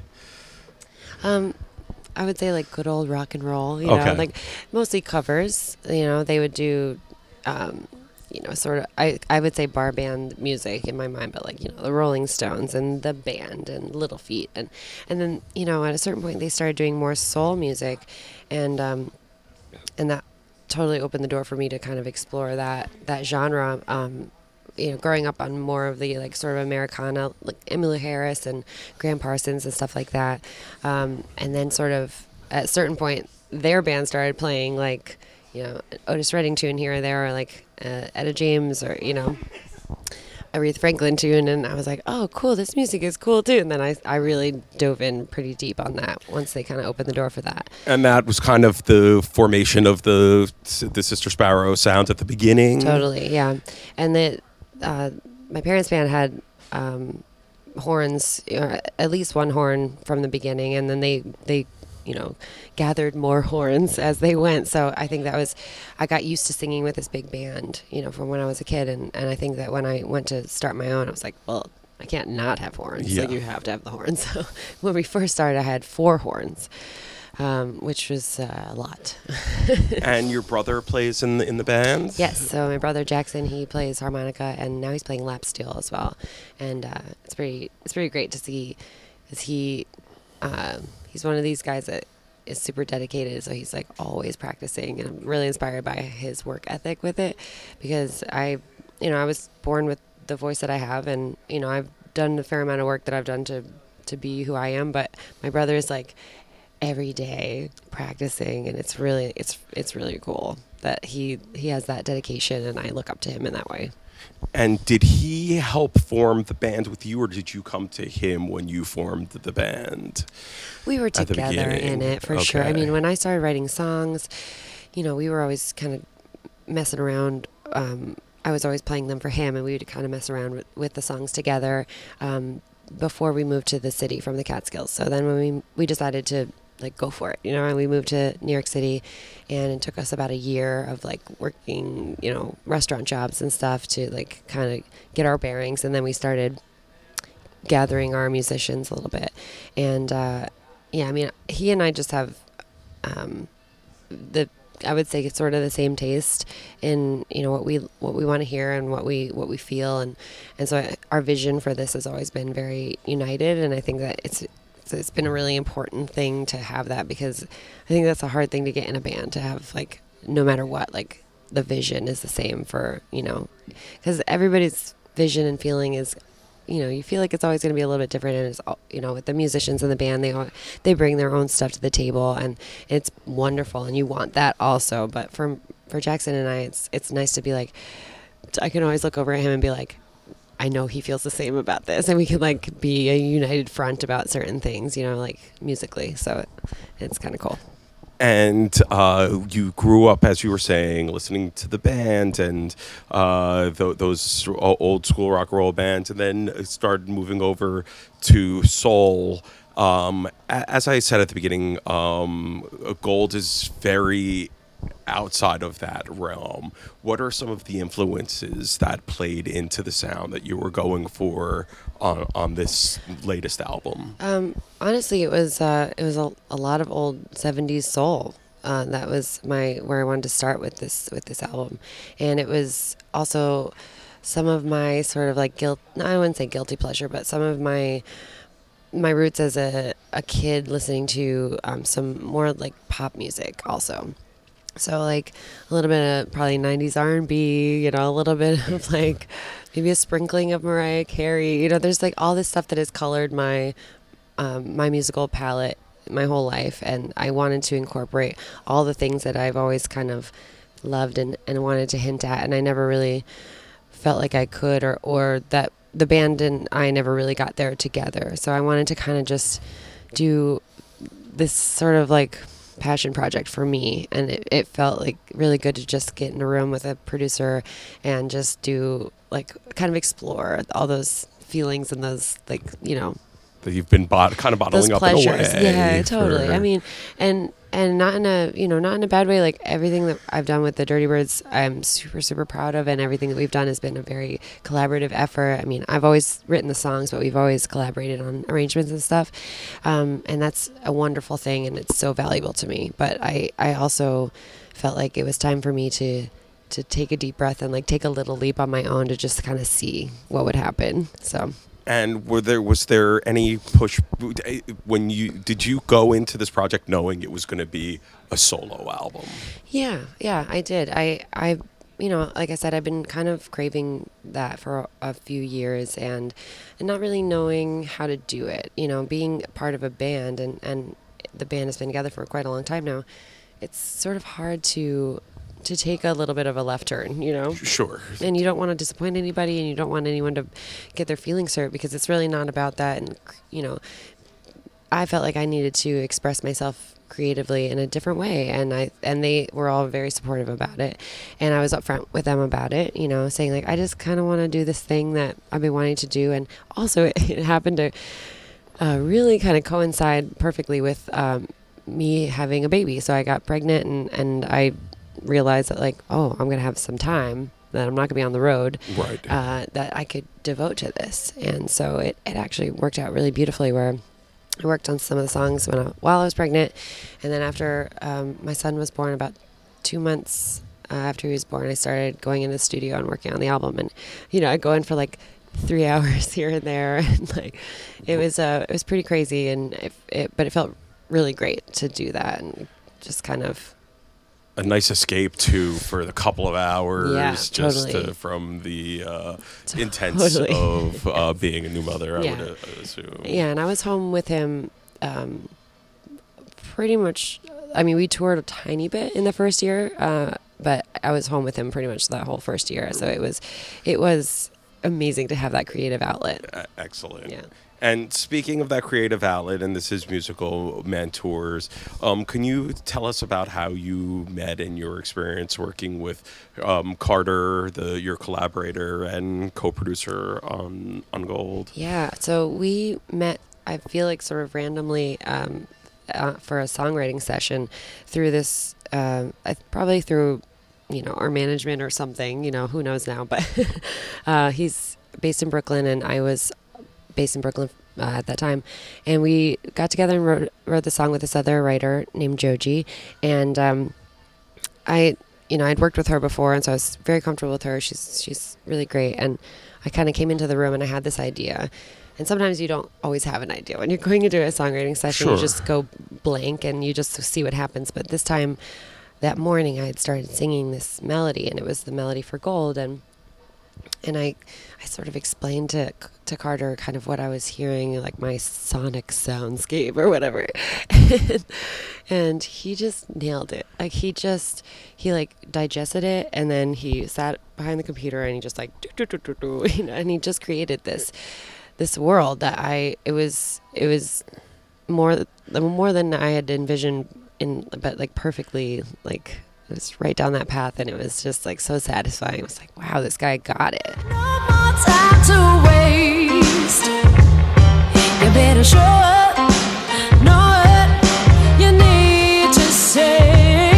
Um, I would say like good old rock and roll. You Okay. know, like mostly covers. You know, they would do. Um, you know, sort of, I, I would say bar band music in my mind, but like, you know, the Rolling Stones and the band and Little Feat. And, and then, you know, at a certain point they started doing more soul music, and, um, and that totally opened the door for me to kind of explore that, that genre. Um, you know, growing up on more of the like sort of Americana, like Emmylou Harris and Graham Parsons and stuff like that. Um, and then sort of at a certain point, their band started playing like, you know, an Otis Redding tune here or there, or like uh, Etta James, or you know, Aretha Franklin tune, and I was like, oh, cool, this music is cool too. And then I, I really dove in pretty deep on that once they kind of opened the door for that. And that was kind of the formation of the the Sister Sparrow sound at the beginning. Totally, yeah. And the uh, my parents' band had um, horns, or at least one horn from the beginning, and then they they you know gathered more horns as they went. So I think that was, I got used to singing with this big band, you know, from when I was a kid, and and I think that when I went to start my own, I was like, well, I can't not have horns. Yeah. Like, you have to have the horns. So when we first started, I had four horns, um, which was uh, a lot. And your brother plays in the, in the band? Yes, so my brother Jackson, he plays harmonica, and now he's playing lap steel as well, and uh, it's pretty it's pretty great to see, because he uh, he's one of these guys that is super dedicated, so he's like always practicing, and I'm really inspired by his work ethic with it, because I, you know, I was born with the voice that I have, and you know, I've done a fair amount of work that I've done to to be who I am, but my brother is like every day practicing, and it's really it's it's really cool that he he has that dedication, and I look up to him in that way. And did he help form the band with you, or did you come to him when you formed the band? We were at the together in beginning? it for sure. I Okay. mean, when I started writing songs, you know, we were always kind of messing around. Um, I was always playing them for him, and we would kind of mess around with, with the songs together um, before we moved to the city from the Catskills. So then when we we decided to like go for it, you know, and we moved to New York City, and it took us about a year of like working, you know, restaurant jobs and stuff to like kind of get our bearings, and then we started gathering our musicians a little bit, and uh, yeah, I mean, he and I just have um, the I would say sort of the same taste in, you know, what we what we want to hear and what we what we feel, and and so I, our vision for this has always been very united, and I think that it's. So it's been a really important thing to have that, because I think that's a hard thing to get in a band, to have like, no matter what, like the vision is the same for, you know, because everybody's vision and feeling is, you know, you feel like it's always going to be a little bit different, and it's all, you know, with the musicians in the band, they all, they bring their own stuff to the table, and it's wonderful, and you want that also. But for for Jackson and I, it's it's nice to be like, I can always look over at him and be like, I know he feels the same about this, and we can like be a united front about certain things, you know, like musically. So it, it's kind of cool. And uh, you grew up, as you were saying, listening to the band and uh, th- those old school rock and roll bands, and then started moving over to soul. Um, a- as I said at the beginning, um, Gold is very outside of that realm. What are some of the influences that played into the sound that you were going for on, on this latest album? Um, honestly, it was uh, it was a, a lot of old seventies soul. Uh, that was my where I wanted to start with this with this album, and it was also some of my sort of like guilt. No, I wouldn't say guilty pleasure, but some of my my roots as a a kid listening to um, some more like pop music also. So like a little bit of probably nineties R and B, you know, a little bit of like maybe a sprinkling of Mariah Carey. You know, there's like all this stuff that has colored my um, my musical palette my whole life, and I wanted to incorporate all the things that I've always kind of loved and, and wanted to hint at, and I never really felt like I could, or, or that the band and I never really got there together. So I wanted to kind of just do this sort of like passion project for me, and it, it felt like really good to just get in a room with a producer and just do like kind of explore all those feelings and those, like, you know, That you've been bot- kind of bottling those up in a pleasures. way. Yeah, totally. for- I mean, and and not in a, you know, not in a bad way. Like everything that I've done with the Dirty Birds, I'm super super proud of, and everything that we've done has been a very collaborative effort. I mean, I've always written the songs, but we've always collaborated on arrangements and stuff, um, and that's a wonderful thing, and it's so valuable to me. But I I also felt like it was time for me to to take a deep breath and like take a little leap on my own to just kind of see what would happen. So. And were there was there any push when you did you go into this project knowing it was going to be a solo album? Yeah, yeah, I did. I, I, you know, like I said, I've been kind of craving that for a, a few years, and, and not really knowing how to do it. You know, being part of a band and and the band has been together for quite a long time now, it's sort of hard to to take a little bit of a left turn, you know? Sure. And you don't want to disappoint anybody, and you don't want anyone to get their feelings hurt, because it's really not about that. And, you know, I felt like I needed to express myself creatively in a different way, and I and they were all very supportive about it, and I was upfront with them about it, you know, saying like, I just kind of want to do this thing that I've been wanting to do. And also it, it happened to uh, really kind of coincide perfectly with um, me having a baby. So I got pregnant, and, and I realized that like, oh, I'm gonna have some time that I'm not gonna be on the road, Right. uh, that I could devote to this. And so it, it actually worked out really beautifully, where I worked on some of the songs when I, while I was pregnant, and then after um, my son was born, about two months uh, after he was born, I started going into the studio and working on the album. And you know, I'd go in for like three hours here and there, and like it was uh, it was pretty crazy, and it, it but it felt really great to do that, and just kind of A nice escape too for the couple of hours, Yeah, just totally. to, from the uh, intense Totally. of uh, being a new mother. I Yeah. would uh, assume. Yeah, and I was home with him um, pretty much. I mean, we toured a tiny bit in the first year, uh, but I was home with him pretty much that whole first year. So it was, it was amazing to have that creative outlet. Uh, excellent. Yeah. And speaking of that creative outlet, and this is Musical Mentors, um, can you tell us about how you met and your experience working with um, Carter, the your collaborator and co-producer on on Gold? Yeah, so we met, I feel like sort of randomly um, uh, for a songwriting session through this, um, I, probably through, you know, our management or something, you know, who knows now, but uh, he's based in Brooklyn, and I was based in Brooklyn uh, at that time, and we got together and wrote, wrote the song with this other writer named Joji, and um, I, you know, I'd worked with her before, and so I was very comfortable with her. She's she's really great, and I kind of came into the room and I had this idea, and sometimes you don't always have an idea when you're going into a songwriting session. Sure. You just go blank and you just see what happens. But this time, that morning, I had started singing this melody, and it was the melody for Gold, and and I, I sort of explained to to Carter kind of what I was hearing, like my sonic soundscape or whatever, and, and he just nailed it. Like he just he like digested it, and then he sat behind the computer and he just like do, do, do, do, do, you know, and he just created this this world that I it was it was more more than I had envisioned, in but like perfectly like. It was right down that path, and it was just like so satisfying. It was like, wow, this guy got it. No more time to waste. You better show up, know what you need to say.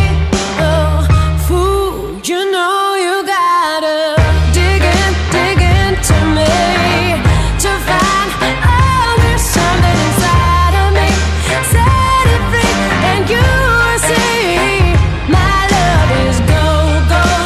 Oh, fool, you know you gotta dig in, dig into me to find, oh, there's something inside of me. Set it free, and you will see my love is go,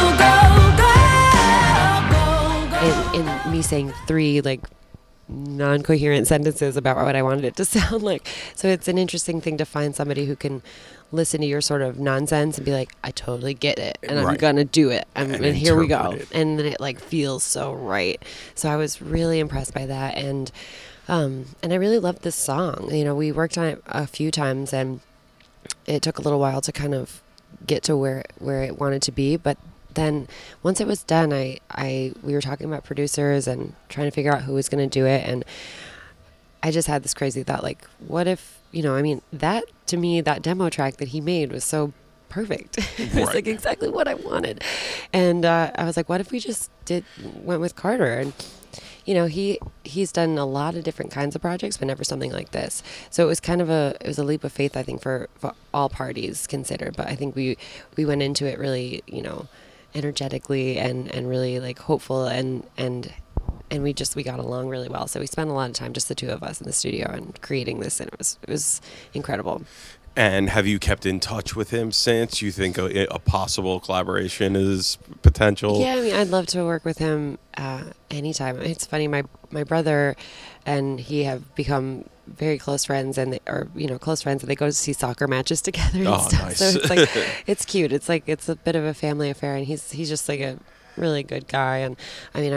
go, go, go, go, go. In, in me saying three like non-coherent sentences about what I wanted it to sound like. So it's an interesting thing to find somebody who can listen to your sort of nonsense and be like, I totally get it, and I'm Right. gonna do it, and, And and here we go. interpret it. And then it like feels so right. So I was really impressed by that, and um, and I really loved this song. You know, we worked on it a few times, and it took a little while to kind of get to where where it wanted to be, but then once it was done, I, I we were talking about producers and trying to figure out who was going to do it, and I just had this crazy thought, like, what if, you know, I mean, that to me, that demo track that he made was so perfect. It was Right. like exactly what I wanted, and uh, I was like, what if we just did went with Carter? And you know, he he's done a lot of different kinds of projects, but never something like this. So it was kind of a it was a leap of faith, I think, for, for all parties considered. But I think we we went into it really, you know, energetically and, and really like hopeful, and and and we just we got along really well. So we spent a lot of time, just the two of us in the studio, and creating this, and it was it was incredible. And have you kept in touch with him since? You think a, a possible collaboration is potential? Yeah, I mean, I'd love to work with him uh, anytime. It's funny, my my brother and he have become very close friends, and they are, you know, close friends, and they go to see soccer matches together and Oh, stuff. nice. So it's like it's cute. It's like it's a bit of a family affair, and he's he's just like a really good guy. And I mean, I would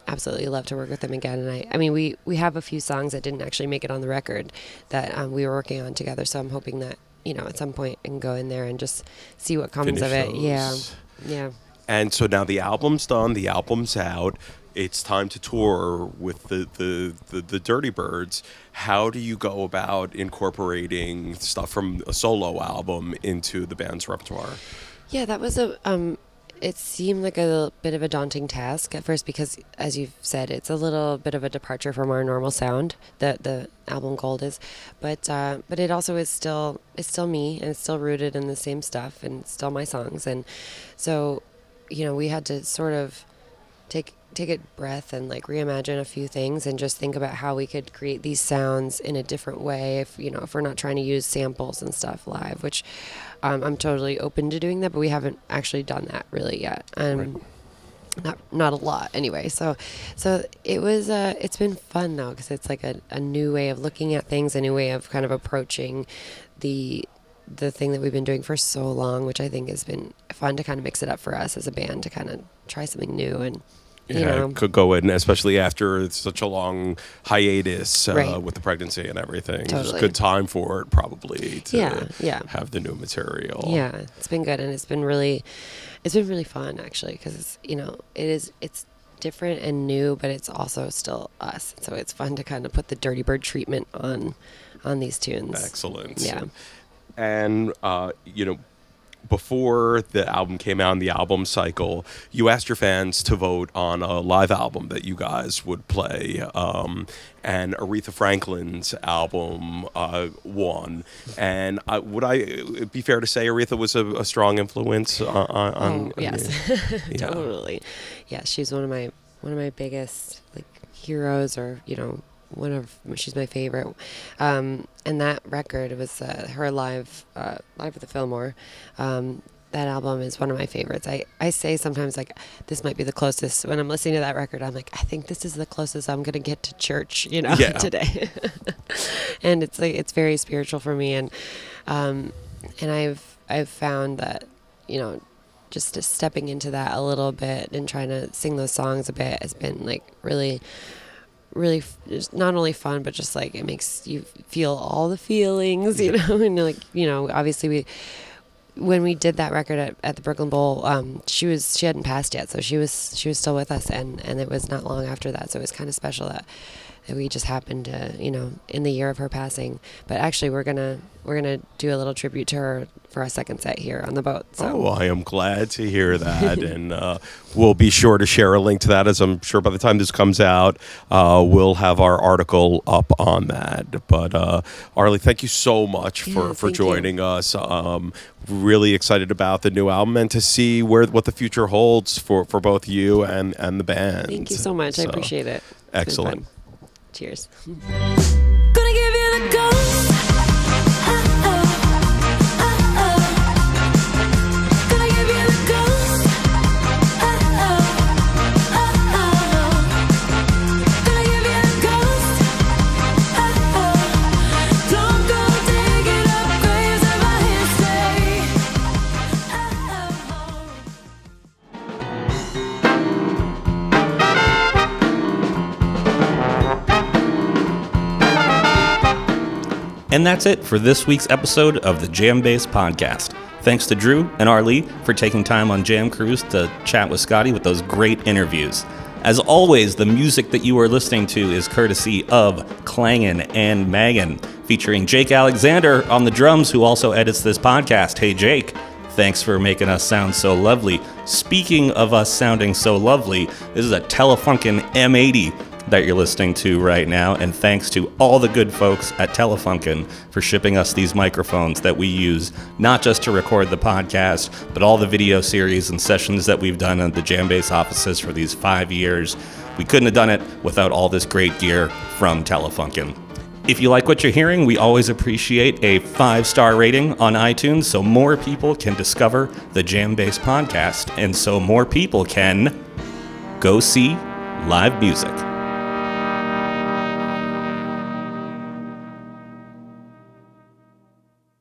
absolutely love to work with them again. And I, I mean, we, we have a few songs that didn't actually make it on the record that um, we were working on together. So I'm hoping that, you know, at some point I can go in there and just see what comes Finish of it. those. Yeah. Yeah. And so now the album's done, the album's out. It's time to tour with the, the, the, the Dirty Birds. How do you go about incorporating stuff from a solo album into the band's repertoire? Yeah, that was a, um, it seemed like a bit of a daunting task at first because, as you've said, it's a little bit of a departure from our normal sound that the album Gold is, but uh, but it also is still it's still me, and it's still rooted in the same stuff, and it's still my songs, and so, you know, we had to sort of take take a breath and like reimagine a few things and just think about how we could create these sounds in a different way if, you know, if we're not trying to use samples and stuff live, which um, I'm totally open to doing that, but we haven't actually done that really yet. Um, Right. Not not a lot anyway. So so it was uh it's been fun though, because it's like a, a new way of looking at things, a new way of kind of approaching the the thing that we've been doing for so long, which I think has been fun to kind of mix it up for us as a band to kind of try something new and you Yeah, know. could go in, especially after such a long hiatus uh, Right. with the pregnancy and everything. It's a Totally. good time for it, probably, to Yeah, yeah. have the new material. Yeah, it's been good, and it's been really, it's been really fun actually, because it's, you know, it is it's different and new, but it's also still us. So it's fun to kind of put the Dirty Bird treatment on, on these tunes. Excellent. Yeah. And, uh, you know, before the album came out in the album cycle, you asked your fans to vote on a live album that you guys would play. Um, and Aretha Franklin's album uh, won. And I, would I it'd be fair to say Aretha was a, a strong influence on? on, on Oh, yes, Yeah. totally. Yeah, she's one of my one of my biggest like heroes, or you know, one of she's my favorite. Um, and that record was uh, her live uh, live at the Fillmore. Um, that album is one of my favorites. I, I say sometimes like this might be the closest when I'm listening to that record. I'm like, I think this is the closest I'm gonna get to church, you know, Yeah. today. And it's like it's very spiritual for me, and um, and I've I've found that, you know, just stepping into that a little bit and trying to sing those songs a bit has been like really, really f- just not only fun, but just like it makes you feel all the feelings, you know, and like, you know, obviously we, when we did that record at, at the Brooklyn Bowl, um, she was, she hadn't passed yet. So she was, she was still with us, and, and it was not long after that. So it was kind of special that, that we just happened to, you know, in the year of her passing. But actually we're going to, we're going to do a little tribute to her for our second set here on the boat. So Oh, I am glad to hear that. And uh, we'll be sure to share a link to that, as I'm sure by the time this comes out, uh, we'll have our article up on that. But uh, Arlie, thank you so much for, Yeah, for thank you. joining us. Um, really excited about the new album and to see where what the future holds for, for both you and, and the band. thank you so much. I So, appreciate it. It's been excellent. fun. Cheers. Gonna give you the ghost. Oh, oh, oh, oh. Gonna give you the ghost. Oh, oh, oh, oh. Gonna give you the ghost. Oh, oh. Don't go digging up graves of And that's it for this week's episode of the Jam Bass Podcast. Thanks to Drew and Arlie for taking time on Jam Cruise to chat with Scotty with those great interviews. As always, the music that you are listening to is courtesy of Clangin' and Megan, featuring Jake Alexander on the drums, who also edits this podcast. Hey, Jake, thanks for making us sound so lovely. Speaking of us sounding so lovely, this is a Telefunken M eighty that you're listening to right now, and thanks to all the good folks at Telefunken for shipping us these microphones that we use not just to record the podcast, but all the video series and sessions that we've done at the Jam Bass offices for these five years. We couldn't have done it without all this great gear from Telefunken. If you like what you're hearing, we always appreciate a five-star rating on iTunes so more people can discover the Jam Bass Podcast, and so more people can go see live music.